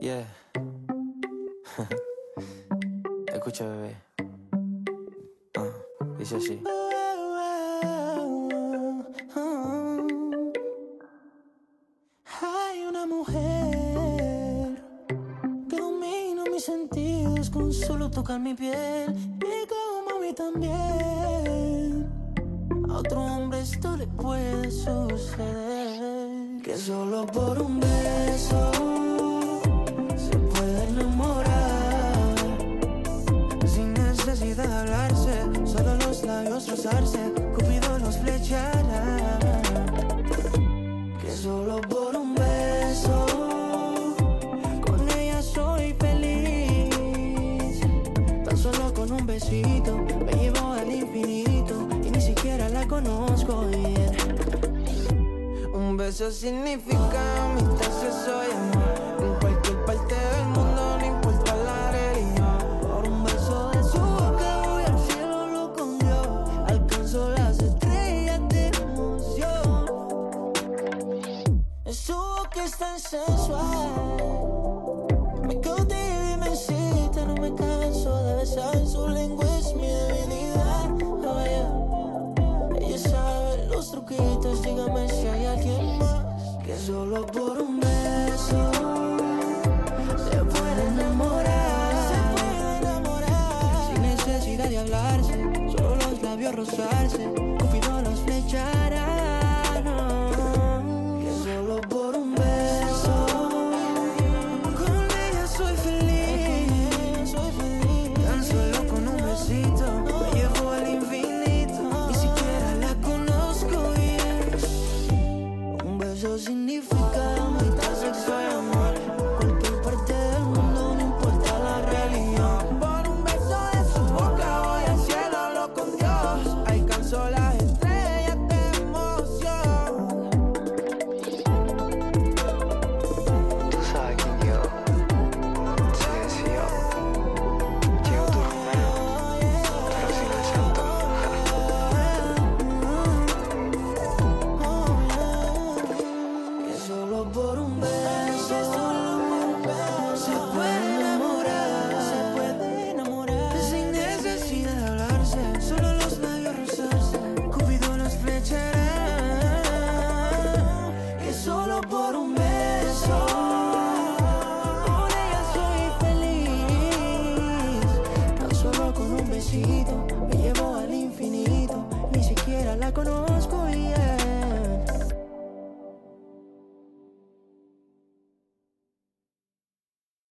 Yeah. Escucha, bebé. Dice así. Hay una mujer que domina mis sentidos con solo tocar mi piel, y como a mí también. A otro hombre esto le puede suceder, que solo por un beso se puede enamorar, sin necesidad de hablarse, solo los labios rozarse, Cupido los flechará. Que solo por un beso con ella soy feliz. Tan solo con un besito me llevo al infinito y ni siquiera la conozco bien. Un beso significa mitad sexo y amor. En cualquier parte del mundo, no importa la religión. Por un beso de su boca voy al cielo loco con Dios. Alcanzo las estrellas de emoción. Su boca es tan sensual, me cautiva y me excita, no me canso de besar. Su lengua es mi debilidad, oh, yeah. Ella sabe los truquitos, dígame si hay alguien más. Que solo por un beso se puede enamorar, sin necesidad de hablarse, solo los labios rozarse, Cupido los flechará.